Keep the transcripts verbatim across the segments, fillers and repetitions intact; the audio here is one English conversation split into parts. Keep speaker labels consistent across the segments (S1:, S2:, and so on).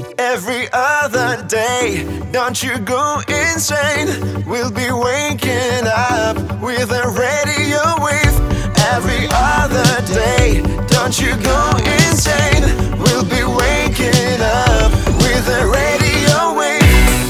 S1: Every other day, don't you go insane. We'll be waking up with a radio wave. Every other day, don't you go insane. We'll be waking up with a radio wave.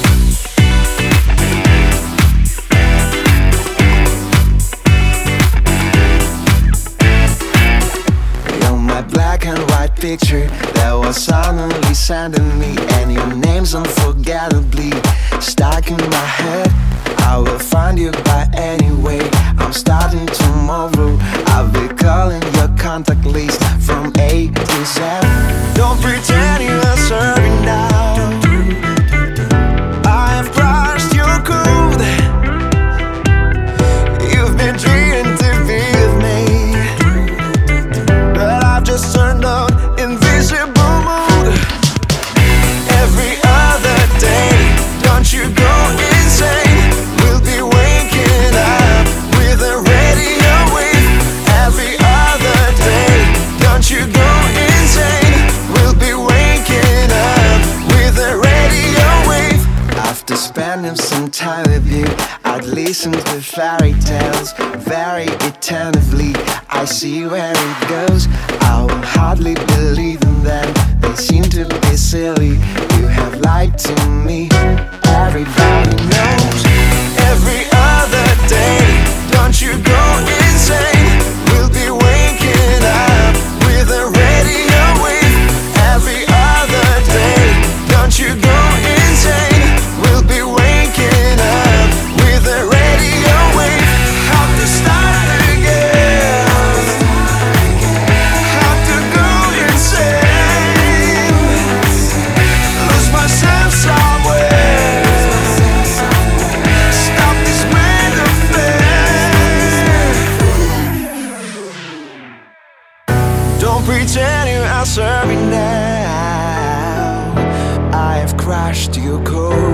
S1: You're my black and white picture that was suddenly sending me, and your name's unforgettably stuck in my head. I will find you by anyway. I'm starting tomorrow. I'll be calling your contact list from A to Z. Don't pretend you are sorry now. I have crushed your code. You've been dreaming to be with me, but I've just turned on invisible mode. Every other day, don't you go insane. We'll be waking up with a radio wave. Every other day, don't you go insane. We'll be waking up with a radio wave. After spending some time with you, I'd listen to fairy tales very attentively. I see where it goes. I will hardly believe in them. They seem to be silly. You have lied to me. Everybody knows. Every other day, don't you go insane. We'll be waking up with a radio wave. Every other day, don't you go insane. We'll be waking up with a radio wave. Have to start again. Have to go insane. Lose myself somewhere. Stop this man affair. Don't pretend you answer me now. I have crashed your code.